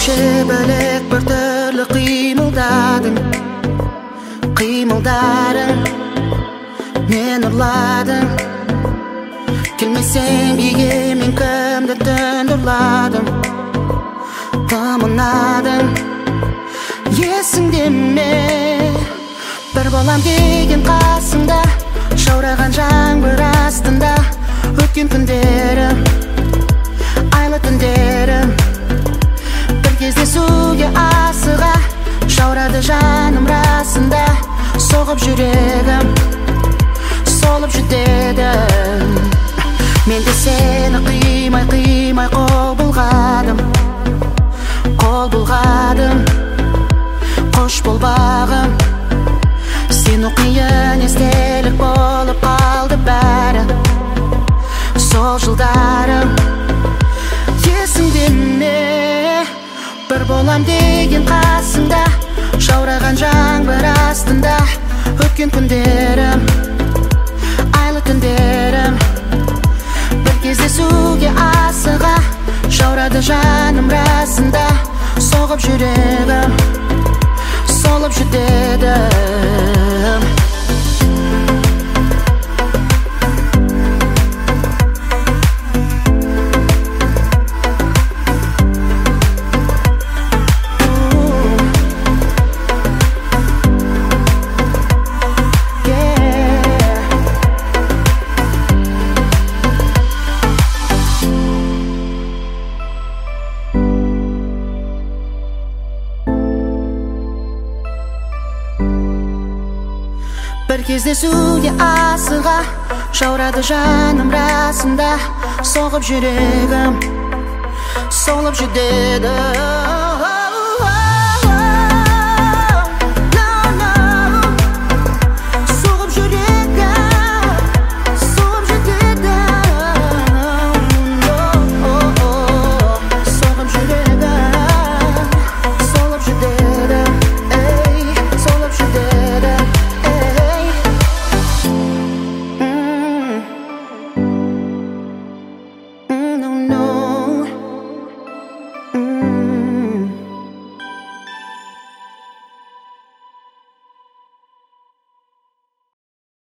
өзіңше бөлек бір түрлі қимылдарың мен ұрладың. Келмесең биге мен кімді түнді ұрладым. Тым ұнадың, есіңде ме? Бір болам деген қасыңда, жаураған жаңбыр астында. Өткен күндерім, айлы түндерім, бір кездесуге асыға жаурады жаным расында. Соғып жүрегім, солып жүдедім. Мен де сені қимай қол бұлғадым. Қош бол бағым, сен қиын естелік болып қалды бәрі. Сол жылдарым есіңде ме? Бір болам деген қасыңда, жаураған жаңбыр астында. Өткен күндерім, айлы түндерім, бір кездесуге асыға жаурады жаным расында. Соғып жүрегім, солып жүдедім. Бір кездесуге асыға жаурады жаным расында. Соғып жүрегім, солып жүдедім.